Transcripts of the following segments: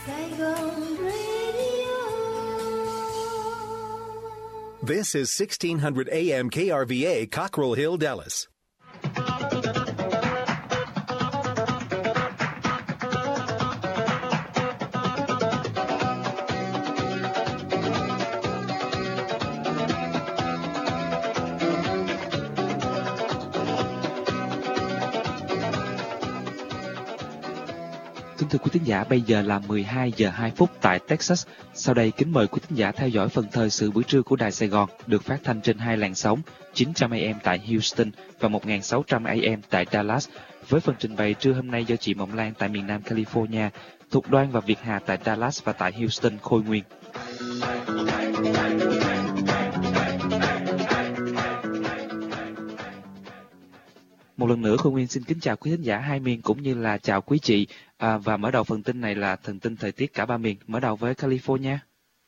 Saigon Radio. This is 1600 AM KRVA, Cockrell Hill, Dallas. Kính thưa quý thính giả, bây giờ là 12 giờ 2 phút tại Texas. Sau đây kính mời quý thính giả theo dõi phần thời sự buổi trưa của Đài Sài Gòn, được phát thanh trên hai làn sóng 900 AM tại Houston và 1600 AM tại Dallas, với phần trình bày trưa hôm nay do chị Mộng Lan tại miền Nam California, Thục Đoan và Việt Hà tại Dallas và tại Houston, Khôi Nguyên. Một lần nữa, Khôi Nguyên xin kính chào quý thính giả hai miền cũng như là chào quý chị. Và mở đầu phần tin này là thần tin thời tiết cả ba miền. Mở đầu với California.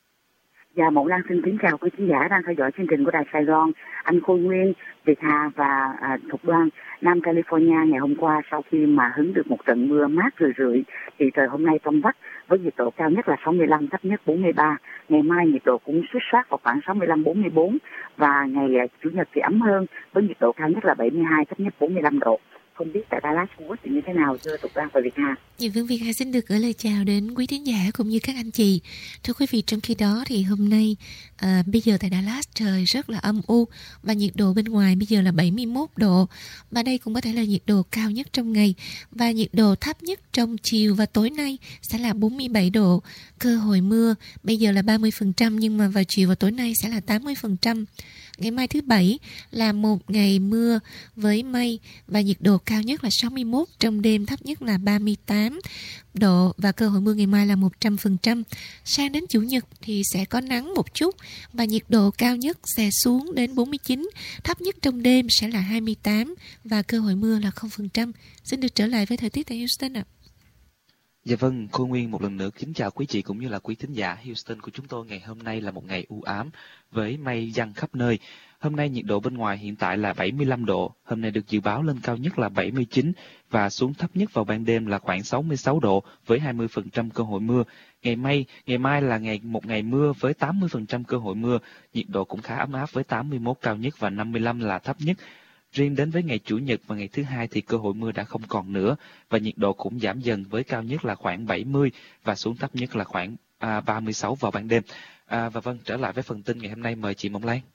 Dạ, Mộng Lan xin kính chào quý khán giả đang theo dõi chương trình của Đài Sài Gòn, anh Khôi Nguyên, Việt Hà và Thục Đoan. Nam California ngày hôm qua sau khi mà hứng được một trận mưa mát rượi thì trời hôm nay trong vắt với nhiệt độ cao nhất là 65, thấp nhất 43. Ngày mai nhiệt độ cũng xuất sát vào khoảng 65-44 và ngày Chủ nhật thì ấm hơn với nhiệt độ cao nhất là 72, thấp nhất 45 độ. Không biết tại Dallas thì như thế nào thưa Thục Đoan và Việt Hà? Dạ vâng, Việt Hà xin được gửi lời chào đến quý thính giả cũng như các anh chị. Thưa quý vị, trong khi đó thì hôm nay bây giờ tại Dallas trời rất là âm u và nhiệt độ bên ngoài bây giờ là 71 độ. Và đây cũng có thể là nhiệt độ cao nhất trong ngày, và nhiệt độ thấp nhất trong chiều và tối nay sẽ là 47 độ. Cơ hội mưa bây giờ là 30% nhưng mà vào chiều và tối nay sẽ là 80%. Ngày mai thứ Bảy là một ngày mưa với mây và nhiệt độ cao nhất là 61, trong đêm thấp nhất là 38 độ và cơ hội mưa ngày mai là 100%. Sang đến Chủ nhật thì sẽ có nắng một chút và nhiệt độ cao nhất sẽ xuống đến 49, thấp nhất trong đêm sẽ là 28 và cơ hội mưa là 0%. Xin được trở lại với thời tiết tại Houston ạ. Dạ vâng, Khôi Nguyên một lần nữa kính chào quý chị cũng như là quý thính giả. Houston của chúng tôi ngày hôm nay là một ngày u ám với mây giăng khắp nơi. Hôm nay nhiệt độ bên ngoài hiện tại là 75 độ, hôm nay được dự báo lên cao nhất là 79 và xuống thấp nhất vào ban đêm là khoảng 66 độ với 20% cơ hội mưa. Ngày mai là một ngày mưa với 80% cơ hội mưa, nhiệt độ cũng khá ấm áp với 81 cao nhất và 55 là thấp nhất. Riêng đến với ngày Chủ nhật và ngày thứ Hai thì cơ hội mưa đã không còn nữa và nhiệt độ cũng giảm dần với cao nhất là khoảng 70 và xuống thấp nhất là khoảng 36 vào ban đêm. Và vâng, trở lại với phần tin ngày hôm nay, mời chị Mộng Lan.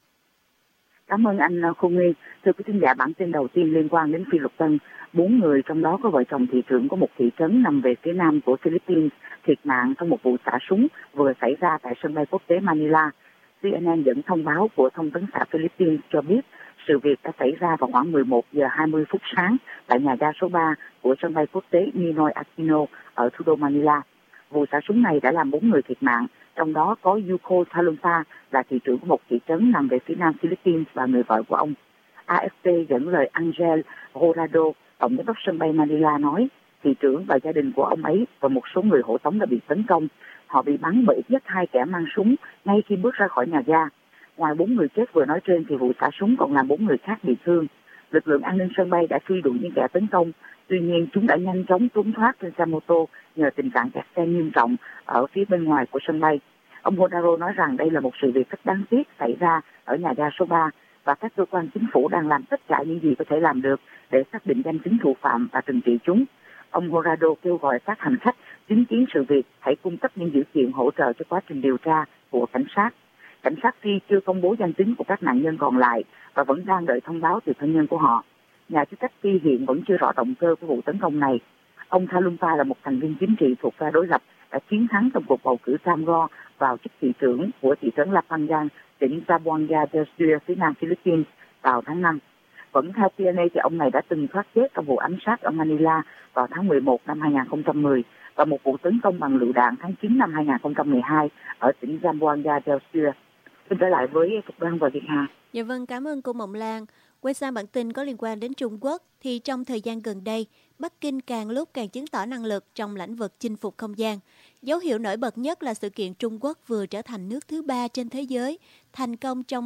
Cảm ơn anh Khôi Nguyên. Thưa quý thính giả, bản tin đầu tiên liên quan đến Phi Luật Tân. 4 người, trong đó có vợ chồng thị trưởng của một thị trấn nằm về phía nam của Philippines, thiệt mạng trong một vụ xả súng vừa xảy ra tại sân bay quốc tế Manila. CNN dẫn thông báo của thông tấn xã Philippines cho biết sự việc đã xảy ra vào khoảng 11 giờ 20 phút sáng tại nhà ga số 3 của sân bay quốc tế Ninoy Aquino ở thủ đô Manila. Vụ xả súng này đã làm 4 người thiệt mạng, trong đó có Yuko Talumpa là thị trưởng của một thị trấn nằm về phía nam Philippines và người vợ của ông. AFP dẫn lời Angel Horado, tổng giám đốc sân bay Manila nói, thị trưởng và gia đình của ông ấy và một số người hộ tống đã bị tấn công. Họ bị bắn bởi ít nhất 2 kẻ mang súng ngay khi bước ra khỏi nhà ga. Ngoài 4 người chết vừa nói trên thì vụ xả súng còn làm 4 người khác bị thương. Lực lượng an ninh sân bay đã truy đuổi những kẻ tấn công, tuy nhiên chúng đã nhanh chóng trốn thoát trên xe mô tô nhờ tình trạng kẹt xe nghiêm trọng ở phía bên ngoài của sân bay. Ông Hodaro nói rằng đây là một sự việc rất đáng tiếc xảy ra ở nhà ga số 3 và các cơ quan chính phủ đang làm tất cả những gì có thể làm được để xác định danh tính thủ phạm và trừng trị chúng. Ông Horado kêu gọi các hành khách chứng kiến sự việc hãy cung cấp những dữ kiện hỗ trợ cho quá trình điều tra của cảnh sát. Cảnh sát Phi chưa công bố danh tính của các nạn nhân còn lại và vẫn đang đợi thông báo từ thân nhân của họ. Nhà chức trách Phi hiện vẫn chưa rõ động cơ của vụ tấn công này. Ông Talumpa là một thành viên chính trị thuộc phe đối lập đã chiến thắng trong cuộc bầu cử cam go vào chức thị trưởng của thị trấn Lapangan, tỉnh Zamboanga del Sur, phía nam Philippines vào tháng 5. Vẫn theo PNA thì ông này đã từng thoát chết trong vụ ám sát ở Manila vào tháng 11 năm 2010 và một vụ tấn công bằng lựu đạn tháng 9 năm 2012 ở tỉnh Zamboanga del Sur. Xin trở lại với Thục Đoan và Việt Hà. Dạ vâng, cảm ơn cô Mộng Lan. Quay sang bản tin có liên quan đến Trung Quốc, thì trong thời gian gần đây, Bắc Kinh càng lúc càng chứng tỏ năng lực trong lĩnh vực chinh phục không gian. Dấu hiệu nổi bật nhất là sự kiện Trung Quốc vừa trở thành nước thứ 3 trên thế giới thành công trong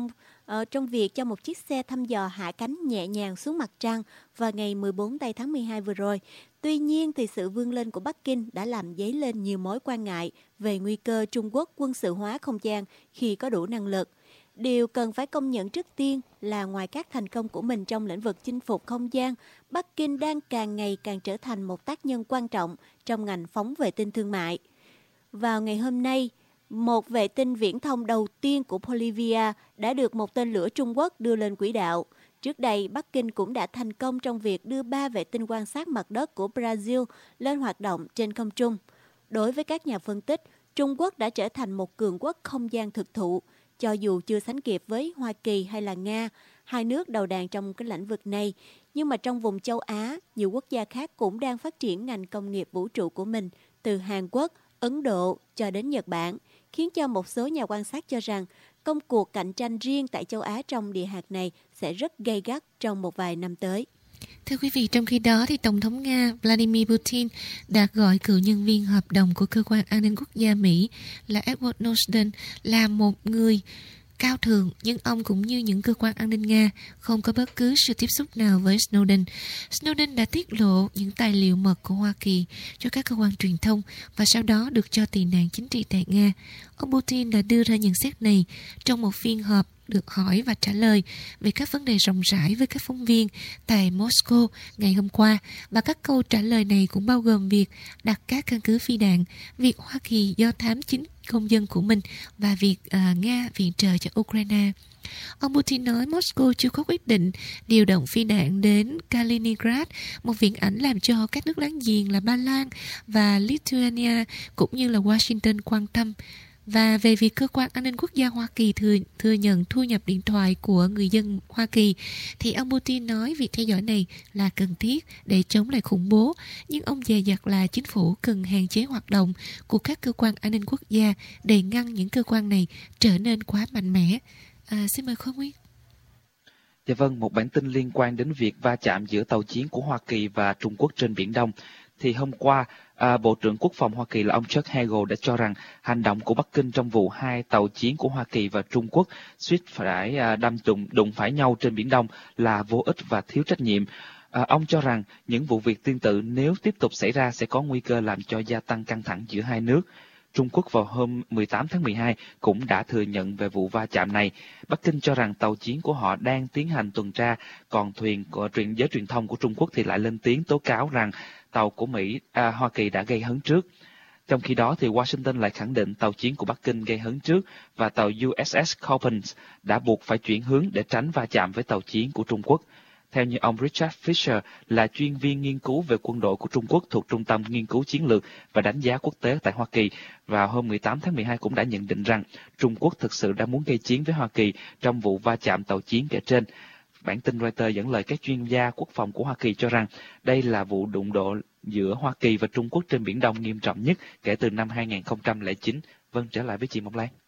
trong việc cho một chiếc xe thăm dò hạ cánh nhẹ nhàng xuống mặt trăng vào ngày 14 tây tháng 12 vừa rồi. Tuy nhiên, thì sự vươn lên của Bắc Kinh đã làm dấy lên nhiều mối quan ngại về nguy cơ Trung Quốc quân sự hóa không gian khi có đủ năng lực. Điều cần phải công nhận trước tiên là ngoài các thành công của mình trong lĩnh vực chinh phục không gian, Bắc Kinh đang càng ngày càng trở thành một tác nhân quan trọng trong ngành phóng vệ tinh thương mại. Vào ngày hôm nay, một vệ tinh viễn thông đầu tiên của Bolivia đã được một tên lửa Trung Quốc đưa lên quỹ đạo. Trước đây, Bắc Kinh cũng đã thành công trong việc đưa 3 vệ tinh quan sát mặt đất của Brazil lên hoạt động trên không trung. Đối với các nhà phân tích, Trung Quốc đã trở thành một cường quốc không gian thực thụ. Cho dù chưa sánh kịp với Hoa Kỳ hay là Nga, hai nước đầu đàn trong cái lĩnh vực này, nhưng mà trong vùng châu Á, nhiều quốc gia khác cũng đang phát triển ngành công nghiệp vũ trụ của mình, từ Hàn Quốc, Ấn Độ cho đến Nhật Bản, khiến cho một số nhà quan sát cho rằng công cuộc cạnh tranh riêng tại châu Á trong địa hạt này sẽ rất gay gắt trong một vài năm tới. Thưa quý vị, trong khi đó thì Tổng thống Nga Vladimir Putin đã gọi cựu nhân viên hợp đồng của Cơ quan An ninh Quốc gia Mỹ là Edward Snowden là một người cao thượng, nhưng ông cũng như những cơ quan an ninh Nga không có bất cứ sự tiếp xúc nào với Snowden. Snowden đã tiết lộ những tài liệu mật của Hoa Kỳ cho các cơ quan truyền thông và sau đó được cho tị nạn chính trị tại Nga. Ông Putin đã đưa ra nhận xét này trong một phiên họp được hỏi và trả lời về các vấn đề rộng rãi với các phóng viên tại Moscow ngày hôm qua, và các câu trả lời này cũng bao gồm việc đặt các căn cứ phi đạn, việc Hoa Kỳ do thám chính công dân của mình và việc Nga viện trợ cho Ukraine. Ông Putin nói Moscow chưa có quyết định điều động phi đạn đến Kaliningrad, một viễn ảnh làm cho các nước láng giềng là Ba Lan và Lithuania cũng như là Washington quan tâm. Và về việc cơ quan an ninh quốc gia Hoa Kỳ thừa nhận thu nhập điện thoại của người dân Hoa Kỳ, thì ông Putin nói việc theo dõi này là cần thiết để chống lại khủng bố, nhưng ông dè dặt là chính phủ cần hạn chế hoạt động của các cơ quan an ninh quốc gia để ngăn những cơ quan này trở nên quá mạnh mẽ. Xin mời Khôi Nguyên. Dạ vâng, một bản tin liên quan đến việc va chạm giữa tàu chiến của Hoa Kỳ và Trung Quốc trên Biển Đông. Thì hôm qua, Bộ trưởng Quốc phòng Hoa Kỳ là ông Chuck Hagel đã cho rằng hành động của Bắc Kinh trong vụ hai tàu chiến của Hoa Kỳ và Trung Quốc suýt phải đụng phải nhau trên Biển Đông là vô ích và thiếu trách nhiệm. Ông cho rằng những vụ việc tương tự nếu tiếp tục xảy ra sẽ có nguy cơ làm cho gia tăng căng thẳng giữa hai nước. Trung Quốc vào hôm 18 tháng 12 cũng đã thừa nhận về vụ va chạm này. Bắc Kinh cho rằng tàu chiến của họ đang tiến hành tuần tra, còn thuyền của giới truyền thông của Trung Quốc thì lại lên tiếng tố cáo rằng tàu của Hoa Kỳ đã gây hấn trước. Trong khi đó thì Washington lại khẳng định tàu chiến của Bắc Kinh gây hấn trước và tàu USS Coppens đã buộc phải chuyển hướng để tránh va chạm với tàu chiến của Trung Quốc. Theo như ông Richard Fisher là chuyên viên nghiên cứu về quân đội của Trung Quốc thuộc Trung tâm Nghiên cứu Chiến lược và Đánh giá Quốc tế tại Hoa Kỳ, vào hôm 18 tháng 12 cũng đã nhận định rằng Trung Quốc thực sự đã muốn gây chiến với Hoa Kỳ trong vụ va chạm tàu chiến kể trên. Bản tin Reuters dẫn lời các chuyên gia quốc phòng của Hoa Kỳ cho rằng đây là vụ đụng độ giữa Hoa Kỳ và Trung Quốc trên Biển Đông nghiêm trọng nhất kể từ năm 2009. Vâng, trở lại với chị Mộc Lan.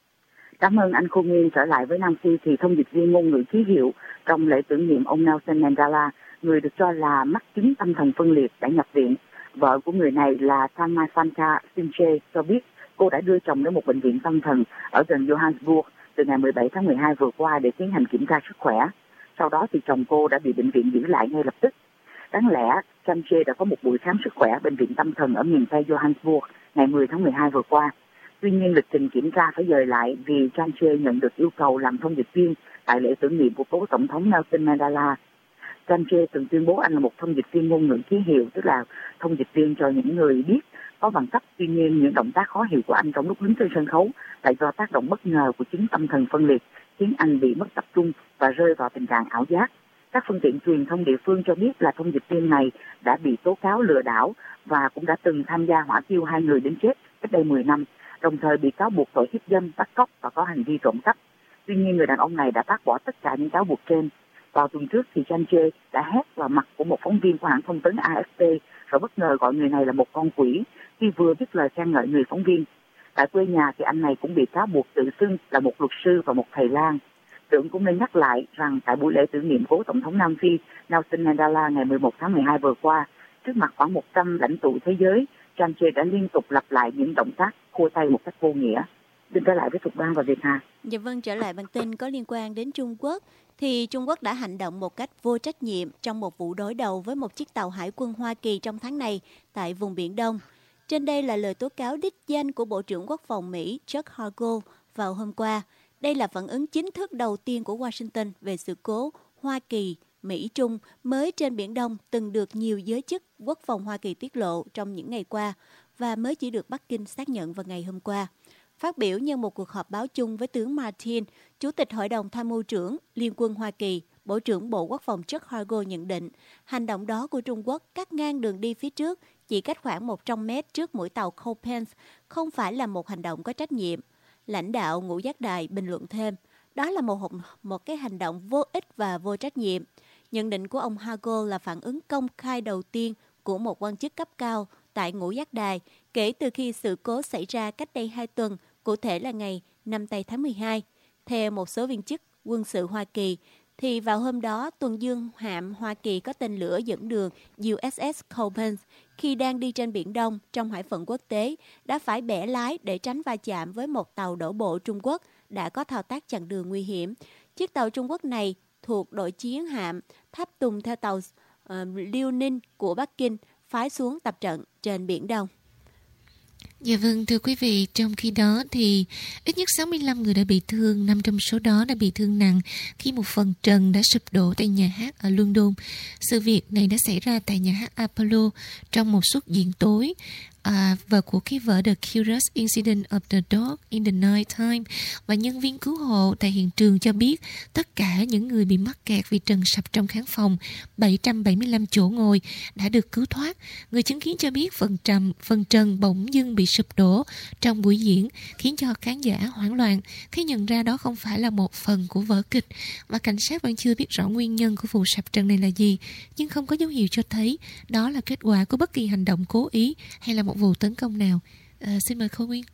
Cảm ơn anh Khôi Nguyên. Trở lại với Nam Phi thì thông điệp viên ngôn ngữ ký hiệu trong lễ tưởng niệm ông Nelson Mandela, người được cho là mắc chứng tâm thần phân liệt, đã nhập viện. Vợ của người này là Tamasanta Sinche cho biết cô đã đưa chồng đến một bệnh viện tâm thần ở gần Johannesburg từ ngày 17 tháng 12 vừa qua để tiến hành kiểm tra sức khỏe. Sau đó thì chồng cô đã bị bệnh viện giữ lại ngay lập tức. Đáng lẽ Sinche đã có một buổi khám sức khỏe bệnh viện tâm thần ở miền Tây Johannesburg ngày 10 tháng 12 vừa qua. Tuy nhiên, lịch trình kiểm tra phải dời lại vì Sinche nhận được yêu cầu làm thông điệp viên tại lễ tưởng niệm của cố Tổng thống Nelson Mandela. Sinche từng tuyên bố anh là một thông điệp viên ngôn ngữ ký hiệu, tức là thông điệp viên cho những người biết có bằng cấp. Tuy nhiên, những động tác khó hiểu của anh trong lúc đứng trên sân khấu lại do tác động bất ngờ của chứng tâm thần phân liệt, khiến anh bị mất tập trung và rơi vào tình trạng ảo giác. Các phương tiện truyền thông địa phương cho biết là thông điệp viên này đã bị tố cáo lừa đảo và cũng đã từng tham gia hỏa thiêu 2 người đến chết cách đây 10 năm, đồng thời bị cáo buộc tội hiếp dâm, bắt cóc và có hành vi trộm cắp. Tuy nhiên, người đàn ông này đã bác bỏ tất cả những cáo buộc trên. Vào tuần trước thì Sinche đã hét vào mặt của một phóng viên của hãng thông tấn AFP rồi bất ngờ gọi người này là một con quỷ khi vừa viết lời khen ngợi người phóng viên. Tại quê nhà thì anh này cũng bị cáo buộc tự xưng là một luật sư và một thầy lang. Trưởng cũng nên nhắc lại rằng tại buổi lễ tưởng niệm cố Tổng thống Nam Phi Nelson Mandela ngày 11 tháng 12 vừa qua, trước mặt khoảng 100 lãnh tụ thế giới, Sinche đã liên tục lặp lại những động tác khua tay một cách vô nghĩa. Xin trở lại với Thục Đoan và Việt Hà. Dạ vâng, trở lại bản tin có liên quan đến Trung Quốc. Thì Trung Quốc đã hành động một cách vô trách nhiệm trong một vụ đối đầu với một chiếc tàu hải quân Hoa Kỳ trong tháng này tại vùng Biển Đông. Trên đây là lời tố cáo đích danh của Bộ trưởng Quốc phòng Mỹ Chuck Hagel vào hôm qua. Đây là phản ứng chính thức đầu tiên của Washington về sự cố Hoa Kỳ, Mỹ-Trung mới trên Biển Đông từng được nhiều giới chức quốc phòng Hoa Kỳ tiết lộ trong những ngày qua và mới chỉ được Bắc Kinh xác nhận vào ngày hôm qua. Phát biểu nhân một cuộc họp báo chung với tướng Martin, Chủ tịch Hội đồng Tham mưu trưởng Liên quân Hoa Kỳ, Bộ trưởng Bộ Quốc phòng Chuck Hagel nhận định, hành động đó của Trung Quốc cắt ngang đường đi phía trước chỉ cách khoảng 100 mét trước mũi tàu Copenhagen không phải là một hành động có trách nhiệm. Lãnh đạo Ngũ Giác Đài bình luận thêm, đó là một cái hành động vô ích và vô trách nhiệm. Nhận định của ông Hagel là phản ứng công khai đầu tiên của một quan chức cấp cao tại Ngũ Giác Đài kể từ khi sự cố xảy ra cách đây 2 tuần, cụ thể là ngày 5 tây tháng 12. Theo một số viên chức quân sự Hoa Kỳ, thì vào hôm đó tuần dương hạm Hoa Kỳ có tên lửa dẫn đường USS Copenhagen khi đang đi trên Biển Đông trong hải phận quốc tế đã phải bẻ lái để tránh va chạm với một tàu đổ bộ Trung Quốc đã có thao tác chặn đường nguy hiểm. Chiếc tàu Trung Quốc này thuộc đội chiến hạm tháp tùng theo tàu Liêu Ninh của Bắc Kinh phái xuống tập trận trên Biển Đông. Dạ vâng, thưa quý vị, trong khi đó thì ít nhất 65 người đã bị thương, 5 trong số đó đã bị thương nặng khi một phần trần đã sụp đổ tại nhà hát ở London. Sự việc này đã xảy ra tại nhà hát Apollo trong một suất diễn tối và của cái vở The Curious Incident of the Dog in the Night Time, và nhân viên cứu hộ tại hiện trường cho biết tất cả những người bị mắc kẹt vì trần sập trong khán phòng 775 chỗ ngồi đã được cứu thoát. Người chứng kiến cho biết phần trần bỗng dưng bị sụp đổ trong buổi diễn, khiến cho khán giả hoảng loạn khi nhận ra đó không phải là một phần của vở kịch, và cảnh sát vẫn chưa biết rõ nguyên nhân của vụ sập trần này là gì, nhưng không có dấu hiệu cho thấy đó là kết quả của bất kỳ hành động cố ý hay là một vụ tấn công nào. Xin mời Khôi Nguyên.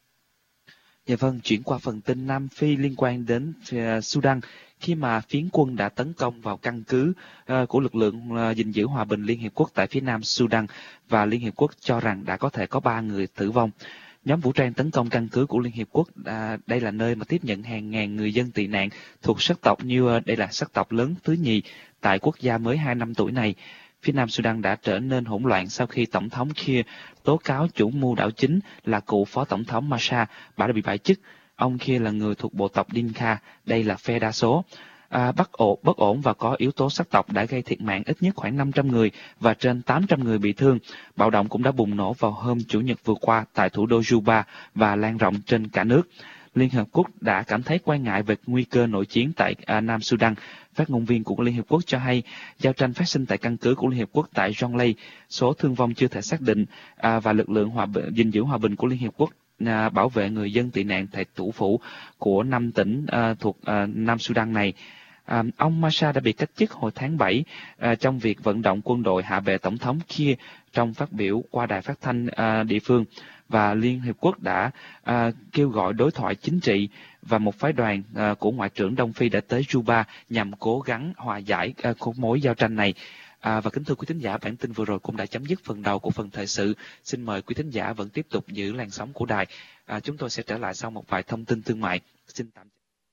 Dạ vâng, chuyển qua phần tin Nam Phi liên quan đến Sudan, khi mà phiến quân đã tấn công vào căn cứ của lực lượng gìn giữ hòa bình Liên Hiệp Quốc tại phía Nam Sudan, và Liên Hiệp Quốc cho rằng đã có thể có 3 người tử vong. Nhóm vũ trang tấn công căn cứ của Liên Hiệp Quốc, đây là nơi mà tiếp nhận hàng ngàn người dân tị nạn thuộc sắc tộc như đây là sắc tộc lớn thứ nhì tại quốc gia mới 2 năm tuổi này. Phía Nam Sudan đã trở nên hỗn loạn sau khi Tổng thống Kiir tố cáo chủ mưu đảo chính là cựu Phó Tổng thống Machar, bà đã bị bãi chức. Ông Kiir là người thuộc bộ tộc Dinka, đây là phe đa số. Bất ổn và có yếu tố sắc tộc đã gây thiệt mạng ít nhất khoảng 500 người và trên 800 người bị thương. Bạo động cũng đã bùng nổ vào hôm Chủ nhật vừa qua tại thủ đô Juba và lan rộng trên cả nước. Liên Hợp Quốc đã cảm thấy quan ngại về nguy cơ nội chiến tại Nam Sudan. Phát ngôn viên của Liên Hiệp Quốc cho hay giao tranh phát sinh tại căn cứ của Liên Hiệp Quốc tại Jonglei, số thương vong chưa thể xác định, và lực lượng gìn giữ hòa bình của Liên Hiệp Quốc bảo vệ người dân tị nạn tại thủ phủ của 5 tỉnh thuộc Nam Sudan này. Ông Machar đã bị cách chức hồi tháng 7 trong việc vận động quân đội hạ bệ Tổng thống Kiir trong phát biểu qua đài phát thanh địa phương, và Liên Hiệp Quốc đã kêu gọi đối thoại chính trị, và một phái đoàn của Ngoại trưởng Đông Phi đã tới Juba nhằm cố gắng hòa giải mối giao tranh này. Và kính thưa quý thính giả, bản tin vừa rồi cũng đã chấm dứt phần đầu của phần thời sự. Xin mời quý thính giả vẫn tiếp tục giữ làn sóng của đài. Chúng tôi sẽ trở lại sau một vài thông tin thương mại. Xin tạm.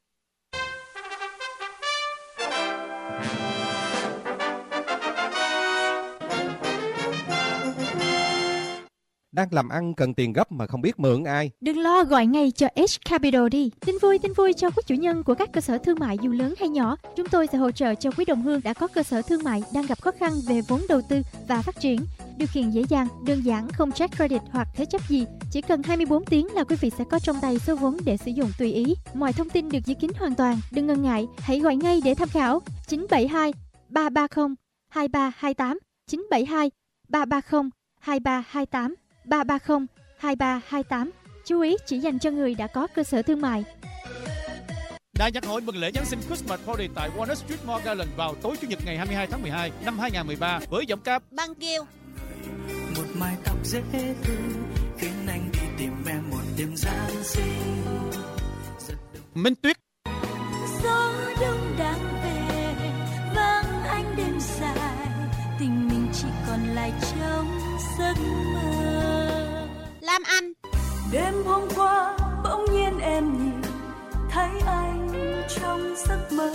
Đang làm ăn cần tiền gấp mà không biết mượn ai. Đừng lo, gọi ngay cho H Capital đi. Tin vui cho quý chủ nhân của các cơ sở thương mại dù lớn hay nhỏ. Chúng tôi sẽ hỗ trợ cho quý đồng hương đã có cơ sở thương mại đang gặp khó khăn về vốn đầu tư và phát triển. Điều khiển dễ dàng, đơn giản, không check credit hoặc thế chấp gì. Chỉ cần 24 tiếng là quý vị sẽ có trong tay số vốn để sử dụng tùy ý. Mọi thông tin được giữ kín hoàn toàn. Đừng ngần ngại, hãy gọi ngay để tham khảo. 972 330 2328 972 330 2328 330 2328. Chú ý chỉ dành cho người đã có cơ sở thương mại. Đại nhạc hội mừng lễ Giáng sinh Christmas Party tại Walnut Street Mall Garland vào tối Chủ nhật ngày 22 tháng 12 năm 2013 với giọng ca Băng Kêu. Một mái tóc dễ thương khiến anh đi tìm em một đêm Giáng sinh. Minh Tuyết. Gió đông đang về vang anh đêm dài, tình mình chỉ còn lại trong giấc mơ. Lam Anh. Đêm hôm qua bỗng nhiên em nhìn thấy anh trong giấc mơ.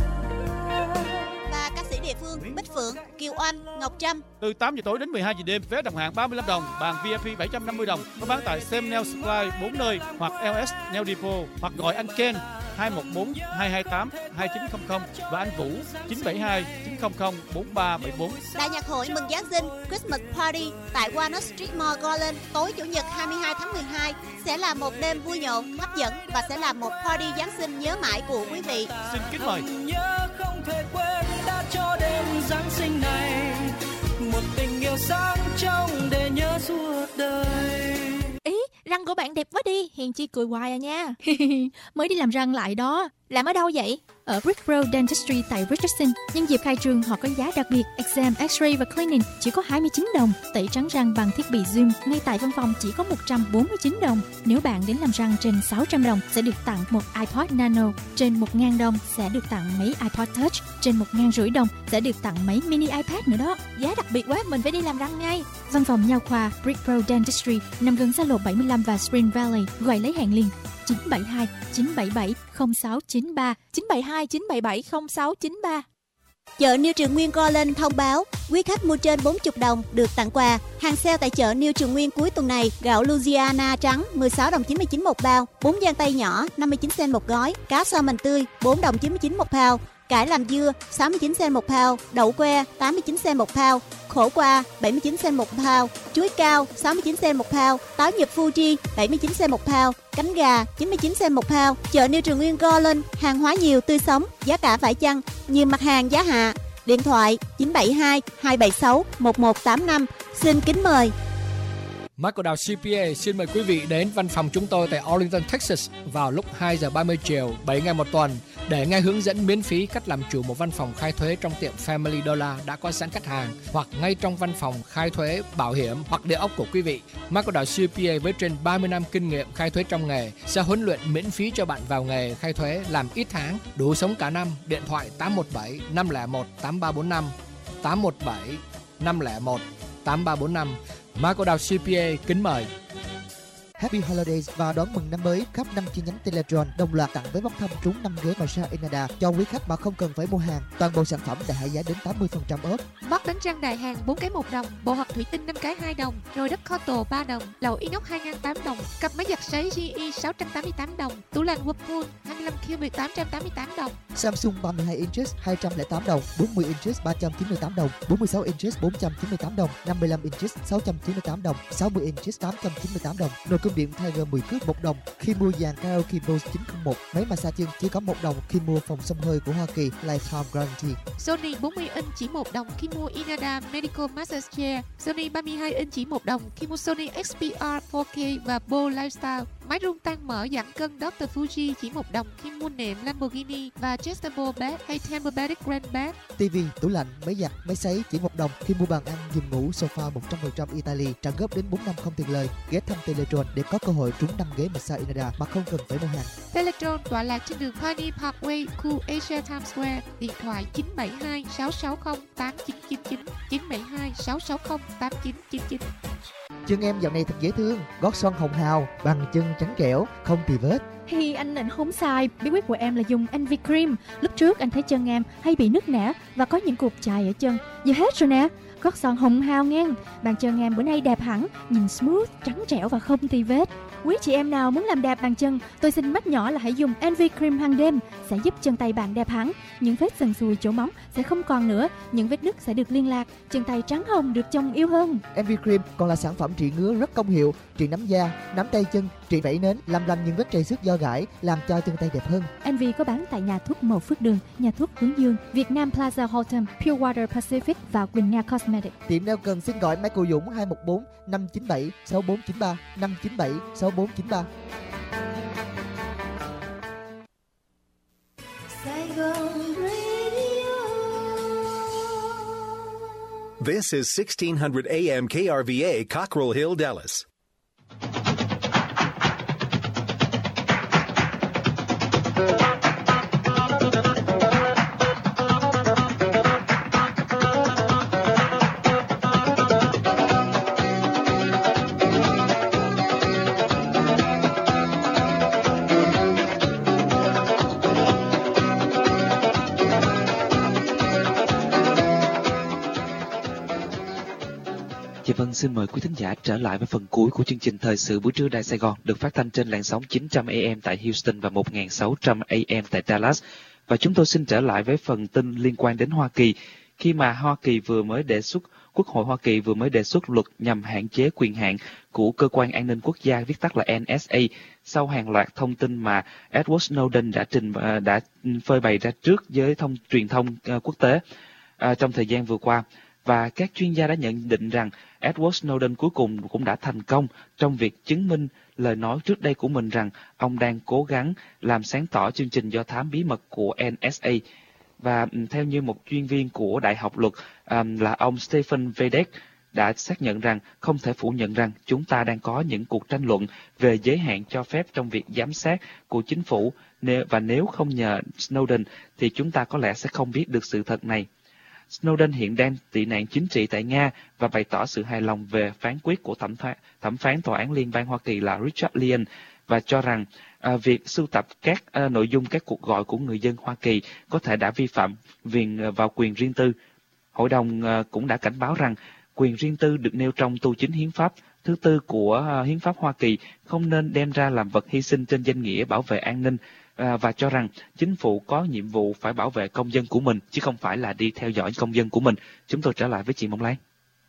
Và ca sĩ địa phương Bích Phượng, Kiều Oanh, Ngọc Trâm. Từ 8 giờ tối đến 12 giờ đêm, vé đồng hạng 35 đồng, bàn VIP 750 đồng. Có bán tại Sam Nail Supply 4 nơi hoặc LS Nail Depot, hoặc gọi anh Ken 214 228 2900 và anh Vũ 972 900 4374. Đại nhạc hội mừng Giáng sinh Christmas Party tại Walnut Street Mall Garland tối Chủ nhật 22 tháng 12 sẽ là một đêm vui nhộn, hấp dẫn và sẽ là một party Giáng sinh nhớ mãi của quý vị. Xin kính mời. Nhớ không thể quên đã cho đêm Giáng sinh này một tình yêu sáng trong để nhớ suốt đời. Ý, răng của bạn đẹp quá đi, Hiền Chi cười hoài à nha. Mới đi làm răng lại đó. Làm ở đâu vậy? Ở Brick Road Dentistry tại Richardson. Nhân dịp khai trương họ có giá đặc biệt, exam, x-ray và cleaning chỉ có 29 đồng. Tẩy trắng răng bằng thiết bị Zoom ngay tại văn phòng chỉ có 149 đồng. Nếu bạn đến làm răng trên 600 đồng sẽ được tặng một iPod Nano, trên 1.000 đồng sẽ được tặng máy iPod Touch, trên 1.500 đồng sẽ được tặng máy mini iPad nữa đó. Giá đặc biệt quá, mình phải đi làm răng ngay. Văn phòng nha khoa Brick Road Dentistry nằm gần xa lộ 75 và Spring Valley. Gọi lấy hẹn liền 972 977 0693 972 977 0693. Chợ New Trường Nguyên Garland thông báo quý khách mua trên 40 đồng được tặng quà. Hàng sale tại chợ New Trường Nguyên cuối tuần này: gạo Louisiana trắng 16 đồng 99 một bao, bún giang tây nhỏ 59 cent một gói, cá salmon tươi 4 đồng 99 một pound, cải làm dưa 69 cent một pound, đậu que 89 cent một pound, khổ qua 79 cent một pound, chuối cao 69 cent một pound, táo nhật Fuji 79 cent một pound, cánh gà 99 cent một pound. Chợ New Trường Nguyên Garland, hàng hóa nhiều tươi sống, giá cả phải chăng, nhiều mặt hàng giá hạ. Điện thoại 972 276 1185. Xin kính mời. Michael Đào CPA xin mời quý vị đến văn phòng chúng tôi tại Arlington, Texas vào lúc 2 giờ 30 chiều 7 ngày một tuần để nghe hướng dẫn miễn phí cách làm chủ một văn phòng khai thuế trong tiệm Family Dollar đã có sẵn khách hàng, hoặc ngay trong văn phòng khai thuế, bảo hiểm hoặc địa ốc của quý vị. Michael Đào CPA với trên 30 năm kinh nghiệm khai thuế trong nghề sẽ huấn luyện miễn phí cho bạn vào nghề khai thuế làm ít tháng, đủ sống cả năm. Điện thoại 817 501 8345 817 501 8345. Michael Đào CPA kính mời. Happy Holidays và đón mừng năm mới khắp 5 chi nhánh Teletron đồng loạt tặng vé bốc thăm trúng 5 ghế Massage Enada cho quý khách mà không cần phải mua hàng. Toàn bộ sản phẩm đại hạ giá đến 80% ốp. Bóp đánh răng đại hàng 4 cái 1 đồng, bộ hộp thủy tinh 5 cái 2 đồng, nồi đất Cotto 3 đồng, lẩu inox 2.800 đồng, cặp máy giặt sấy GE 688 đồng, tủ lạnh Whirlpool 25 cubic 888 đồng. Samsung 32 inches 208 đồng, 40 inches 398 đồng, 46 inches 498 đồng, 55 inches 698 đồng, 60 inches 898 đồng. Nồi cơm điện Tiger 10 cước 1 đồng khi mua dàn karaoke Bose 901. Máy massage chân chỉ có 1 đồng khi mua phòng xông hơi của Hoa Kỳ Lifetime Guarantee. Sony 40 inch chỉ 1 đồng khi mua Inada Medical Massage Chair. Sony 32 inch chỉ 1 đồng khi mua Sony XPR 4K và Bo Lifestyle. Máy rung tăng mở giảm cân Dr. Fuji chỉ 1 đồng khi mua nệm Lamborghini và Adjustable bed hay Tempur-Pedic Grand Bed. TV, tủ lạnh, máy giặt, máy sấy chỉ 1 đồng khi mua bàn ăn, giường ngủ, sofa 100% Italy, trả góp đến 4 năm không tiền lời. Ghé thăm Teletron để có cơ hội trúng 5 ghế massage Inada mà không cần phải mua hàng. Teletron tọa lạc trên đường Pioneer Parkway, khu Asia Times Square. Điện thoại 972 660 8999 972 660 8999. Chân em dạo này thật dễ thương, gót son hồng hào, bằng chân trắng trẻo, không tì vết. Thì anh không sai, bí quyết của em là dùng NV Cream. Lúc trước anh thấy chân em hay bị nứt nẻ và có những cục chày ở chân, giờ hết rồi nè. Gót son hồng hào ngang, bàn chân em bữa nay đẹp hẳn, nhìn smooth, trắng trẻo và không tì vết. Quý chị em nào muốn làm đẹp bàn chân, tôi xin mách nhỏ là hãy dùng NV Cream hàng đêm, sẽ giúp chân tay bạn đẹp hẳn. Những vết sần sùi chỗ móng sẽ không còn nữa, những vết nứt sẽ được liên lạc, chân tay trắng hồng được chồng yêu hơn. NV Cream còn là sản phẩm trị ngứa rất công hiệu, trị nắm da, nắm tay chân, trị vảy nến, làm lành những vết trầy xước do gãi, làm cho chân tay đẹp hơn. NV có bán tại nhà thuốc Mậu Phước Đường, nhà thuốc Hướng Dương, Việt Nam Plaza Hotel, Pure Water Pacific và Quỳnh Nga Cosmetics. Tiệm nào cần xin gọi Michael Dũng 214 597 6493 597 6493. This is 1600 AM KRVA, Cockrell Hill, Dallas. vâng, xin mời quý thính giả trở lại với phần cuối của chương trình Thời sự buổi trưa Đài Sài Gòn, được phát thanh trên làn sóng 900 AM tại Houston và 1600 AM tại Dallas. Và chúng tôi xin trở lại với phần tin liên quan đến Hoa Kỳ, khi mà Quốc hội Hoa Kỳ vừa mới đề xuất luật nhằm hạn chế quyền hạn của Cơ quan An ninh Quốc gia, viết tắt là NSA, sau hàng loạt thông tin mà Edward Snowden đã phơi bày ra trước với truyền thông quốc tế trong thời gian vừa qua. Và các chuyên gia đã nhận định rằng Edward Snowden cuối cùng cũng đã thành công trong việc chứng minh lời nói trước đây của mình rằng ông đang cố gắng làm sáng tỏ chương trình do thám bí mật của NSA. Và theo như một chuyên viên của Đại học Luật là ông Stephen Vedek đã xác nhận rằng không thể phủ nhận rằng chúng ta đang có những cuộc tranh luận về giới hạn cho phép trong việc giám sát của chính phủ, và nếu không nhờ Snowden thì chúng ta có lẽ sẽ không biết được sự thật này. Snowden hiện đang tị nạn chính trị tại Nga và bày tỏ sự hài lòng về phán quyết của thẩm phán Tòa án Liên bang Hoa Kỳ là Richard Lyon, và cho rằng việc sưu tập các nội dung các cuộc gọi của người dân Hoa Kỳ có thể đã vi phạm vào quyền riêng tư. Hội đồng cũng đã cảnh báo rằng quyền riêng tư được nêu trong tu chính hiến pháp thứ tư của hiến pháp Hoa Kỳ không nên đem ra làm vật hy sinh trên danh nghĩa bảo vệ an ninh, và cho rằng chính phủ có nhiệm vụ phải bảo vệ công dân của mình chứ không phải là đi theo dõi công dân của mình. Chúng tôi trở lại với chị Mông Lan.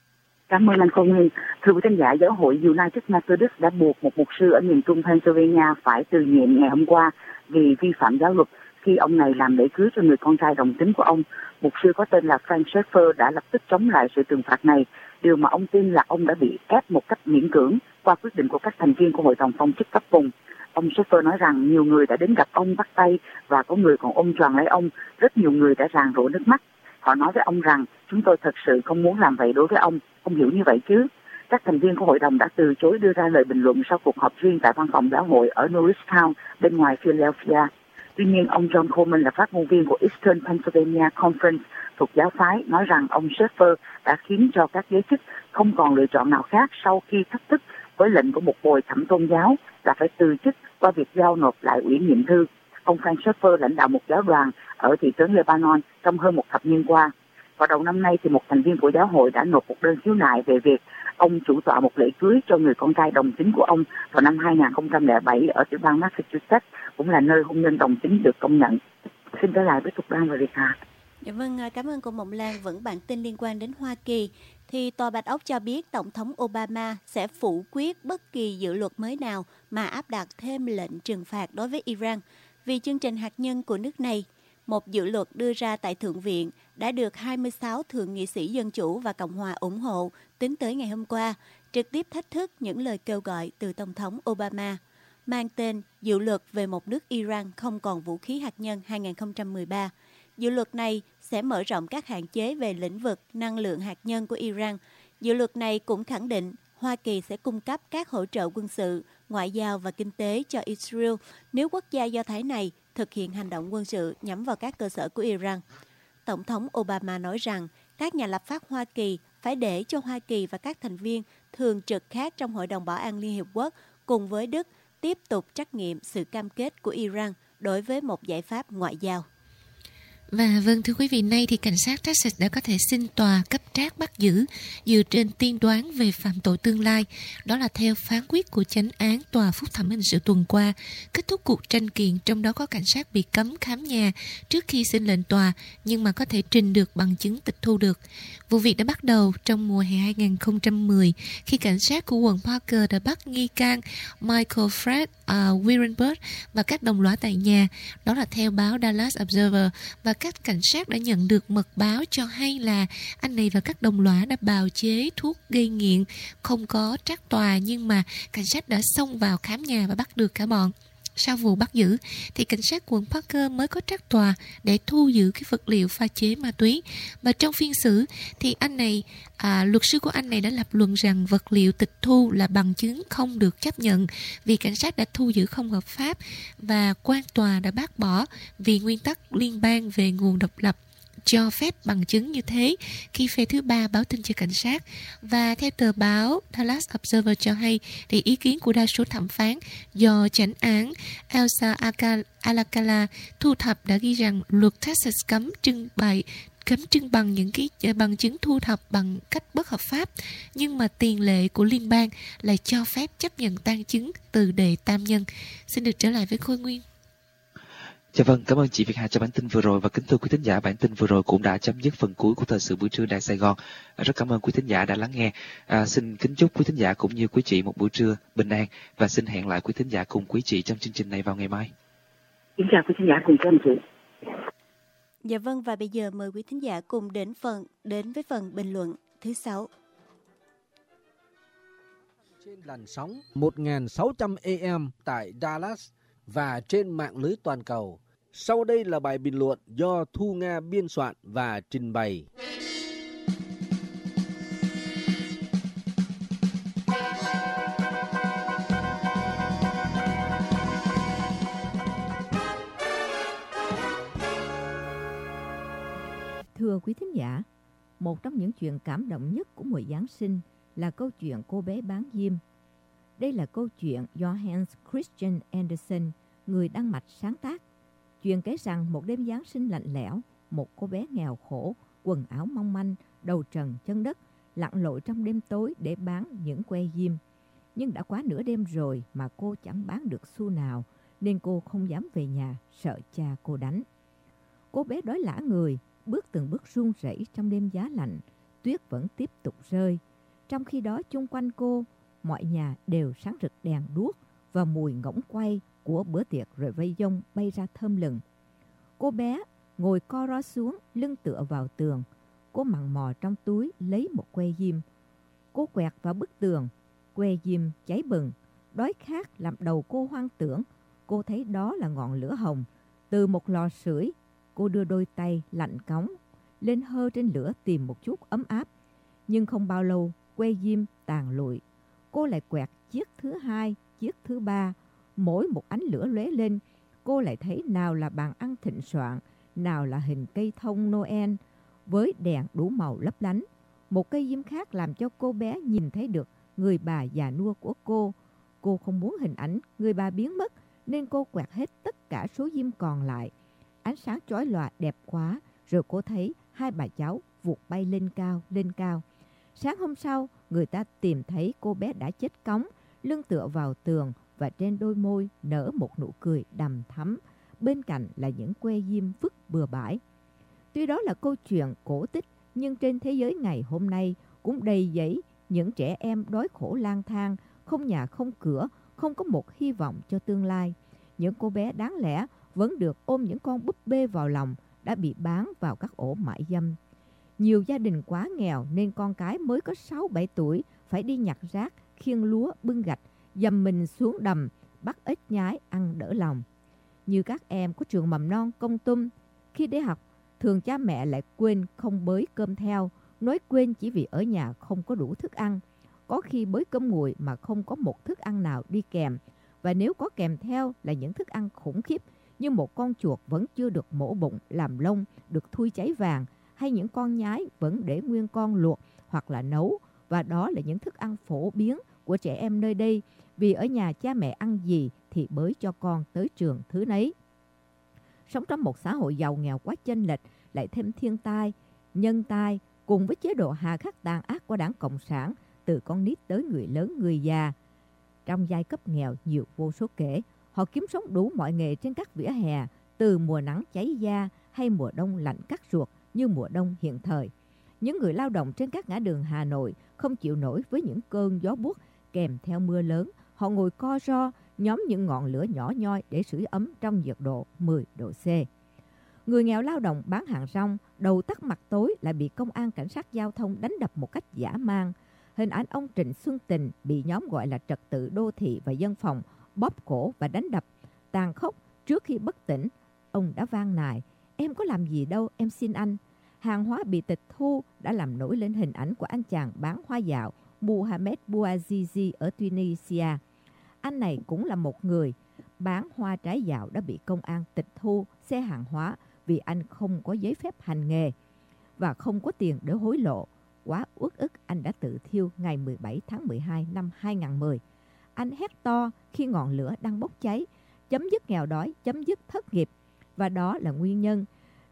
Cảm ơn anh Công Nguyên. Thưa quý khán giả, giáo hội United Methodist đã buộc một mục sư ở miền Trung Pennsylvania phải từ nhiệm ngày hôm qua vì vi phạm giáo luật khi ông này làm lễ cưới cho người con trai đồng tính của ông. Mục sư có tên là Frank Schaeffer đã lập tức chống lại sự trừng phạt này, điều mà ông tin là ông đã bị ép một cách miễn cưỡng qua quyết định của các thành viên của hội đồng phong chức cấp vùng. Ông Schaeffer nói rằng nhiều người đã đến gặp ông bắt tay và có người còn ôm choàng lấy ông. Rất nhiều người đã ràn rộ nước mắt. Họ nói với ông rằng chúng tôi thật sự không muốn làm vậy đối với ông hiểu như vậy chứ. Các thành viên của hội đồng đã từ chối đưa ra lời bình luận sau cuộc họp riêng tại văn phòng giáo hội ở Norristown bên ngoài Philadelphia. Tuy nhiên, ông John Coleman là phát ngôn viên của Eastern Pennsylvania Conference thuộc giáo phái nói rằng ông Schaeffer đã khiến cho các giới chức không còn lựa chọn nào khác sau khi thách thức với lệnh của một bồi thẩm tôn giáo là phải từ chức qua việc giao nộp lại ủy nhiệm thư. Ông Frank Schaeffer lãnh đạo một giáo đoàn ở thị trấn Lebanon trong hơn một thập niên qua. Vào đầu năm nay thì một thành viên của giáo hội đã nộp một đơn khiếu nại về việc ông chủ tọa một lễ cưới cho người con trai đồng tính của ông vào năm 2007 ở tiểu bang Massachusetts, cũng là nơi hôn nhân đồng tính được công nhận. Xin trở lại với Thục Đoan và Việt Hà. Dạ vâng, cảm ơn cô Mộng Lan. Vẫn bản tin liên quan đến Hoa Kỳ, thì Tòa Bạch Ốc cho biết Tổng thống Obama sẽ phủ quyết bất kỳ dự luật mới nào mà áp đặt thêm lệnh trừng phạt đối với Iran vì chương trình hạt nhân của nước này. Một dự luật đưa ra tại Thượng viện đã được 26 thượng nghị sĩ Dân Chủ và Cộng hòa ủng hộ tính tới ngày hôm qua, trực tiếp thách thức những lời kêu gọi từ Tổng thống Obama, mang tên Dự luật về một nước Iran không còn vũ khí hạt nhân 2013. Dự luật này sẽ mở rộng các hạn chế về lĩnh vực năng lượng hạt nhân của Iran. Dự luật này cũng khẳng định Hoa Kỳ sẽ cung cấp các hỗ trợ quân sự, ngoại giao và kinh tế cho Israel nếu quốc gia Do Thái này thực hiện hành động quân sự nhắm vào các cơ sở của Iran. Tổng thống Obama nói rằng các nhà lập pháp Hoa Kỳ phải để cho Hoa Kỳ và các thành viên thường trực khác trong Hội đồng Bảo an Liên Hiệp Quốc cùng với Đức tiếp tục trắc nghiệm sự cam kết của Iran đối với một giải pháp ngoại giao. Và vâng, thưa quý vị, nay thì cảnh sát Texas đã có thể xin tòa cấp trác bắt giữ dựa trên tiên đoán về phạm tội tương lai. Đó là theo phán quyết của chánh án Tòa Phúc thẩm hình sự tuần qua, kết thúc cuộc tranh kiện, trong đó có cảnh sát bị cấm khám nhà trước khi xin lệnh tòa, nhưng mà có thể trình được bằng chứng tịch thu được. Vụ việc đã bắt đầu trong mùa hè 2010 khi cảnh sát của quận Parker đã bắt nghi can Michael Fred Weirenberg và các đồng lõa tại nhà. Đó là theo báo Dallas Observer, và các cảnh sát đã nhận được mật báo cho hay là anh này và các đồng lõa đã bào chế thuốc gây nghiện không có trác tòa, nhưng mà cảnh sát đã xông vào khám nhà và bắt được cả bọn. Sau vụ bắt giữ thì cảnh sát quận Parker mới có trác tòa để thu giữ cái vật liệu pha chế ma túy. Và trong phiên xử thì anh này, luật sư của anh này đã lập luận rằng vật liệu tịch thu là bằng chứng không được chấp nhận vì cảnh sát đã thu giữ không hợp pháp, và quan tòa đã bác bỏ vì nguyên tắc liên bang về nguồn độc lập cho phép bằng chứng như thế khi phe thứ ba báo tin cho cảnh sát. Và theo tờ báo Dallas Observer cho hay thì ý kiến của đa số thẩm phán do chánh án Elsa Alcala thu thập đã ghi rằng luật Texas cấm trưng bày cấm trưng bằng những cái bằng chứng thu thập bằng cách bất hợp pháp, nhưng mà tiền lệ của liên bang lại cho phép chấp nhận tang chứng từ đề tam nhân. Xin được trở lại với Khôi Nguyên. Dạ vâng, cảm ơn chị Việt Hà cho bản tin vừa rồi, và kính thưa quý thính giả, bản tin vừa rồi cũng đã chấm dứt phần cuối của thời sự buổi trưa Đài Sài Gòn. Rất cảm ơn quý thính giả đã lắng nghe. Xin kính chúc quý thính giả cũng như quý chị một buổi trưa bình an, và xin hẹn lại quý thính giả cùng quý chị trong chương trình này vào ngày mai. Kính chào quý thính giả cùng các anh chị. Dạ vâng, và bây giờ mời quý thính giả cùng đến với phần bình luận thứ 6. Trên làn sóng 1600 AM tại Dallas và trên mạng lưới toàn cầu. Sau đây là bài bình luận do Thu Nga biên soạn và trình bày. Thưa quý thính giả, một trong những chuyện cảm động nhất của mùa Giáng sinh là câu chuyện cô bé bán diêm. Đây là câu chuyện do Hans Christian Andersen, người Đan Mạch sáng tác. Chuyện kể rằng một đêm Giáng sinh lạnh lẽo, một cô bé nghèo khổ, quần áo mong manh, đầu trần chân đất, lặn lội trong đêm tối để bán những que diêm. Nhưng đã quá nửa đêm rồi mà cô chẳng bán được xu nào, nên cô không dám về nhà, sợ cha cô đánh. Cô bé đói lả người, bước từng bước run rẩy trong đêm giá lạnh, tuyết vẫn tiếp tục rơi. Trong khi đó chung quanh cô, mọi nhà đều sáng rực đèn đuốc và mùi ngỗng quay của bữa tiệc rồi vây dông bay ra thơm lừng. Cô bé ngồi co ro xuống, lưng tựa vào tường. Cô mặn mò trong túi lấy một que diêm. Cô quẹt vào bức tường, que diêm cháy bừng. Đói khát làm đầu cô hoang tưởng. Cô thấy đó là ngọn lửa hồng từ một lò sưởi. Cô đưa đôi tay lạnh cóng lên hơ trên lửa tìm một chút ấm áp. Nhưng không bao lâu, que diêm tàn lụi. Cô lại quẹt chiếc thứ hai, chiếc thứ ba. Mỗi một ánh lửa lóe lên, cô lại thấy nào là bàn ăn thịnh soạn, nào là hình cây thông Noel với đèn đủ màu lấp lánh. Một cây diêm khác làm cho cô bé nhìn thấy được người bà già nua của cô. Cô không muốn hình ảnh người bà biến mất, nên cô quẹt hết tất cả số diêm còn lại. Ánh sáng chói lòa đẹp quá, rồi cô thấy hai bà cháu vụt bay lên cao. Sáng hôm sau, người ta tìm thấy cô bé đã chết cóng, lưng tựa vào tường và trên đôi môi nở một nụ cười đằm thắm. Bên cạnh là những que diêm vứt bừa bãi. Tuy đó là câu chuyện cổ tích, nhưng trên thế giới ngày hôm nay cũng đầy dẫy những trẻ em đói khổ lang thang, không nhà không cửa, không có một hy vọng cho tương lai. Những cô bé đáng lẽ vẫn được ôm những con búp bê vào lòng đã bị bán vào các ổ mại dâm. Nhiều gia đình quá nghèo nên con cái mới có 6-7 tuổi phải đi nhặt rác, khiêng lúa, bưng gạch, dầm mình xuống đầm, bắt ếch nhái ăn đỡ lòng. Như các em của trường mầm non Công Tum, khi đi học, thường cha mẹ lại quên không bới cơm theo, nói quên chỉ vì ở nhà không có đủ thức ăn. Có khi bới cơm nguội mà không có một thức ăn nào đi kèm, và nếu có kèm theo là những thức ăn khủng khiếp, như một con chuột vẫn chưa được mổ bụng làm lông, được thui cháy vàng, hay những con nhái vẫn để nguyên con luộc hoặc là nấu, và đó là những thức ăn phổ biến của trẻ em nơi đây, vì ở nhà cha mẹ ăn gì thì bới cho con tới trường thứ nấy. Sống trong một xã hội giàu nghèo quá chênh lệch, lại thêm thiên tai, nhân tai, cùng với chế độ hà khắc tàn ác của Đảng Cộng sản, từ con nít tới người lớn người già. Trong giai cấp nghèo nhiều vô số kể, họ kiếm sống đủ mọi nghề trên các vỉa hè, từ mùa nắng cháy da hay mùa đông lạnh cắt ruột như mùa đông hiện thời. Những người lao động trên các ngã đường Hà Nội không chịu nổi với những cơn gió buốt kèm theo mưa lớn. Họ ngồi co ro, nhóm những ngọn lửa nhỏ nhoi để sưởi ấm trong nhiệt độ 10 độ C. Người nghèo lao động bán hàng rong, đầu tắt mặt tối lại bị công an cảnh sát giao thông đánh đập một cách dã man. Hình ảnh ông Trịnh Xuân Tình bị nhóm gọi là trật tự đô thị và dân phòng bóp cổ và đánh đập tàn khốc. Trước khi bất tỉnh, ông đã van nài: "Em có làm gì đâu, em xin anh." Hàng hóa bị tịch thu đã làm nổi lên hình ảnh của anh chàng bán hoa dạo Mohamed Bouazizi ở Tunisia. Anh này cũng là một người bán hoa trái dạo đã bị công an tịch thu xe hàng hóa vì anh không có giấy phép hành nghề và không có tiền để hối lộ. Quá uất ức, anh đã tự thiêu ngày 17 tháng 12 năm 2010. Anh hét to khi ngọn lửa đang bốc cháy: chấm dứt nghèo đói, chấm dứt thất nghiệp. Và đó là nguyên nhân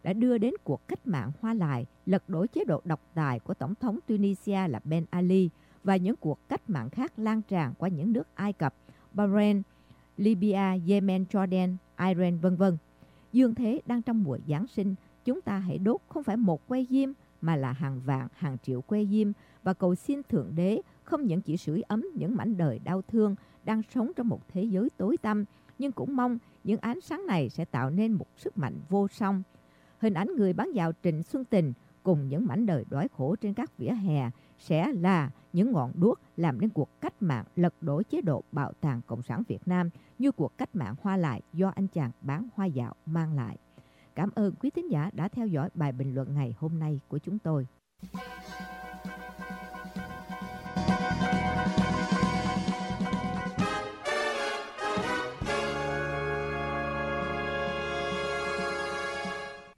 đã đưa đến cuộc cách mạng Hoa Lại, lật đổ chế độ độc tài của Tổng thống Tunisia là Ben Ali và những cuộc cách mạng khác lan tràn qua những nước Ai Cập, Bahrain, Libya, Yemen, Jordan, Iran, v.v. Dương thế đang trong mùa Giáng sinh, chúng ta hãy đốt không phải một que diêm mà là hàng vạn, hàng triệu que diêm và cầu xin Thượng Đế không những chỉ sưởi ấm những mảnh đời đau thương đang sống trong một thế giới tối tăm, nhưng cũng mong những ánh sáng này sẽ tạo nên một sức mạnh vô song. Hình ảnh người bán dạo Trịnh Xuân Tình cùng những mảnh đời đói khổ trên các vỉa hè sẽ là những ngọn đuốc làm nên cuộc cách mạng lật đổ chế độ bạo tàn Cộng sản Việt Nam như cuộc cách mạng Hoa Lại do anh chàng bán hoa dạo mang lại. Cảm ơn quý thính giả đã theo dõi bài bình luận ngày hôm nay của chúng tôi.